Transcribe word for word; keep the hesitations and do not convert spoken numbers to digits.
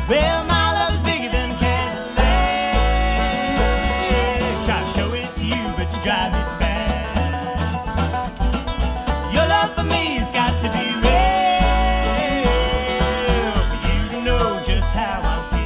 Well, my love is bigger than a Cadillac. Try to show it to you, but you drive it back. Your love for me has got to be real for you to know just how I feel.